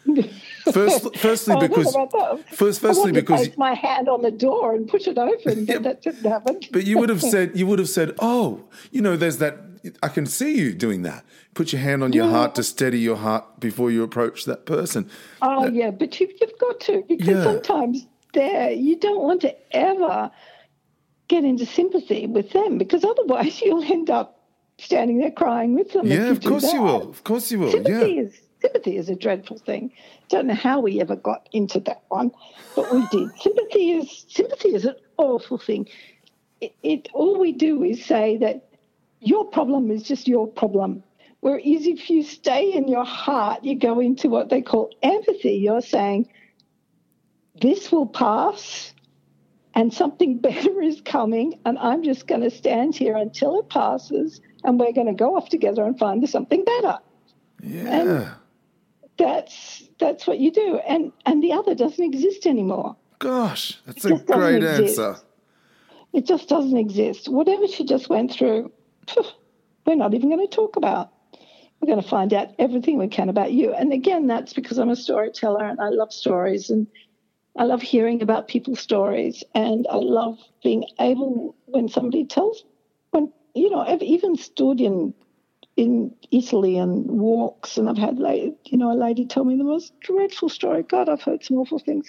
Firstly, because I place my hand on the door and push it open, but that didn't happen. But you would have said, oh, there's that. I can see you doing that. Put your hand on your heart to steady your heart before you approach that person. Oh, yeah, but you've got to, because sometimes you don't want to ever get into sympathy with them, because otherwise you'll end up standing there crying with them. Yeah, of course you will. Of course you will. Sympathy is a dreadful thing. Don't know how we ever got into that one, but we did. Sympathy is an awful thing. All we do is say that your problem is just your problem. Whereas if you stay in your heart, you go into what they call empathy. You're saying, this will pass and something better is coming, and I'm just going to stand here until it passes, and we're going to go off together and find something better. Yeah. And that's what you do. And the other doesn't exist anymore. Gosh, that's It a just doesn't great exist. answer. It just doesn't exist. Whatever she just went through, we're not even going to talk about. We're going to find out everything we can about you. And again, that's because I'm a storyteller and I love stories and I love hearing about people's stories. And I love being able, when somebody tells, I've even stood in Italy and walks, and I've had, a lady tell me the most dreadful story. God, I've heard some awful things.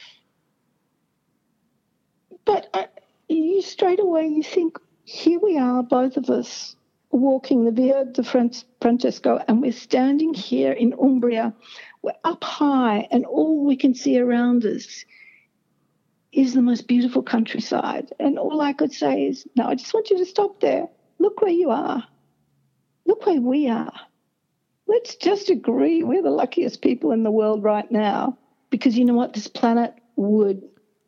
But you straight away, you think, here we are, both of us, walking the Via di Francesco, and we're standing here in Umbria. We're up high, and all we can see around us is the most beautiful countryside. And all I could say is, no, I just want you to stop there. Look where you are. Look where we are. Let's just agree we're the luckiest people in the world right now, because you know what? This planet would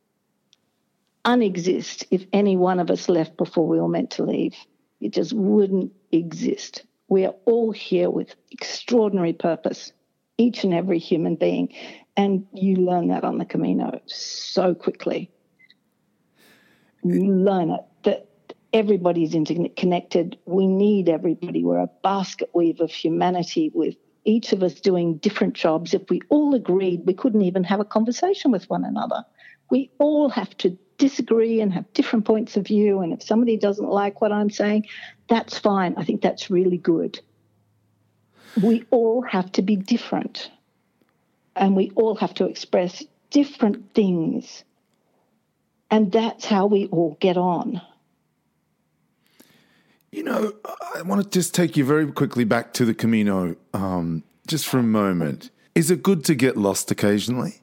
unexist if any one of us left before we were meant to leave. It just wouldn't exist. We are all here with extraordinary purpose, each and every human being, and you learn that on the Camino so quickly. You learn it, that everybody's interconnected. We need everybody. We're a basket weave of humanity, with each of us doing different jobs. If we all agreed, we couldn't even have a conversation with one another. We all have to disagree and have different points of view, and if somebody doesn't like what I'm saying, that's fine. I think that's really good. We all have to be different, and we all have to express different things, and that's how we all get on. I want to just take you very quickly back to the Camino, just for a moment. Is it good to get lost occasionally?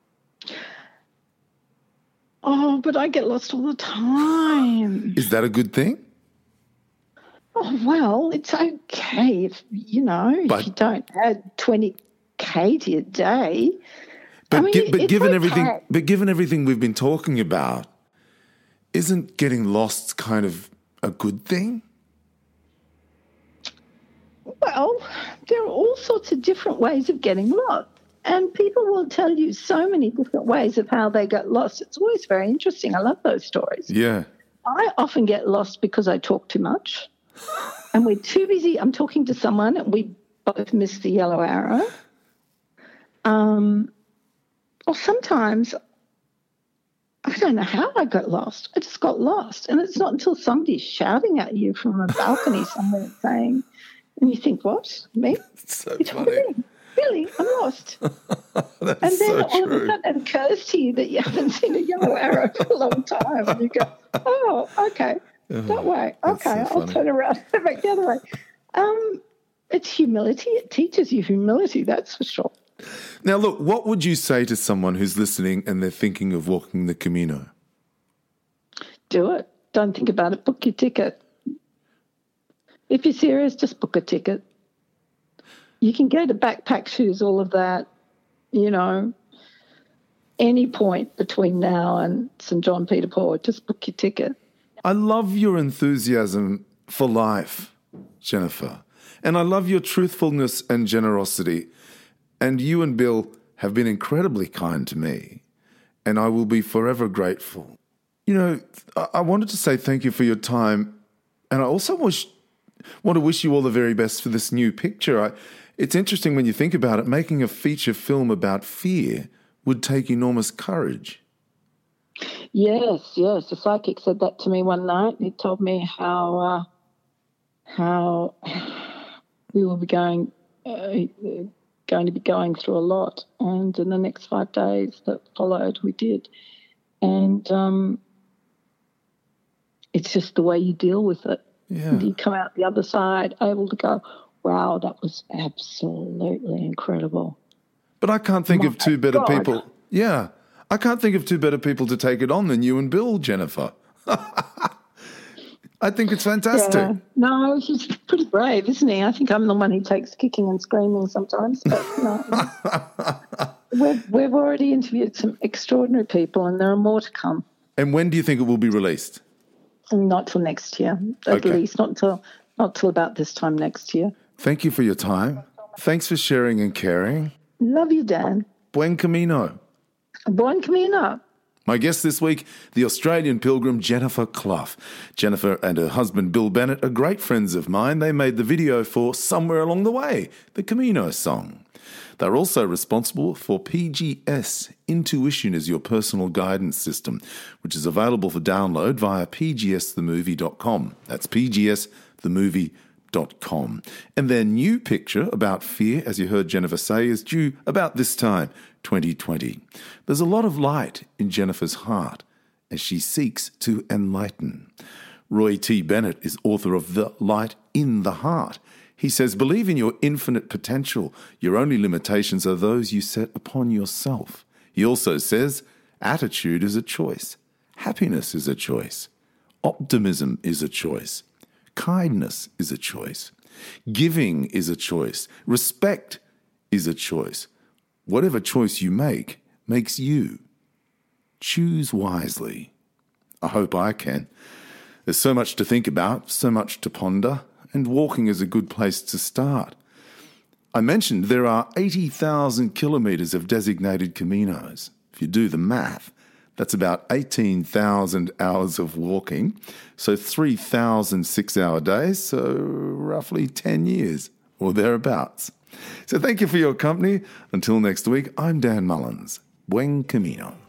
Oh, but I get lost all the time. Is that a good thing? Oh, well, it's okay if you don't add 20K to your day. But given everything we've been talking about, isn't getting lost kind of a good thing? Well, there are all sorts of different ways of getting lost. And people will tell you so many different ways of how they got lost. It's always very interesting. I love those stories. Yeah. I often get lost because I talk too much and we're too busy. I'm talking to someone and we both miss the yellow arrow. Or sometimes I don't know how I got lost. I just got lost. And it's not until somebody's shouting at you from a balcony somewhere saying, and you think, what? Me? It's so it's funny. Really? I'm lost. That's and then so all true. of a sudden it occurs to you that you haven't seen a yellow arrow for a long time. And you go, oh, okay, that way. Okay, so I'll funny. turn around and back the other way. It's humility. It teaches you humility, that's for sure. Now, look, what would you say to someone who's listening and they're thinking of walking the Camino? Do it. Don't think about it. Book your ticket. If you're serious, just book a ticket. You can go to backpack shoes, all of that, any point between now and St. John Peter Paul, just book your ticket. I love your enthusiasm for life, Jennifer. And I love your truthfulness and generosity. And you and Bill have been incredibly kind to me. And I will be forever grateful. I wanted to say thank you for your time. And I also want to wish you all the very best for this new picture. It's interesting when you think about it, making a feature film about fear would take enormous courage. Yes. The psychic said that to me one night. He told me how we will be going to be going through a lot. And in the next 5 days that followed, we did. And it's just the way you deal with it. Yeah. You come out the other side able to go, wow, that was absolutely incredible. But I can't think of two better God. people. Yeah. I can't think of two better people to take it on than you and Bill, Jennifer. I think it's fantastic. Yeah. No, he's pretty brave, isn't he? I think I'm the one who takes kicking and screaming sometimes. But no. We've already interviewed some extraordinary people, and there are more to come. And when do you think it will be released? Not till next year, at least. Not till about this time next year. Thank you for your time. Thanks for sharing and caring. Love you, Dan. Buen camino. Buen camino. My guest this week, the Australian pilgrim Jennifer Clough. Jennifer and her husband Bill Bennett are great friends of mine. They made the video for Somewhere Along the Way, the Camino song. They're also responsible for PGS, Intuition is Your Personal Guidance System, which is available for download via pgsthemovie.com. That's pgsthemovie.com. And their new picture about fear, as you heard Jennifer say, is due about this time, 2020. There's a lot of light in Jennifer's heart as she seeks to enlighten. Roy T. Bennett is author of The Light in the Heart. He says, believe in your infinite potential. Your only limitations are those you set upon yourself. He also says, attitude is a choice. Happiness is a choice. Optimism is a choice. Kindness is a choice. Giving is a choice. Respect is a choice. Whatever choice you make makes you. Choose wisely. I hope I can. There's so much to think about, so much to ponder, and walking is a good place to start. I mentioned there are 80,000 kilometres of designated Caminos. If you do the math, that's about 18,000 hours of walking, so 3,000 6-hour days, so roughly 10 years or thereabouts. So thank you for your company. Until next week, I'm Dan Mullins. Buen Camino.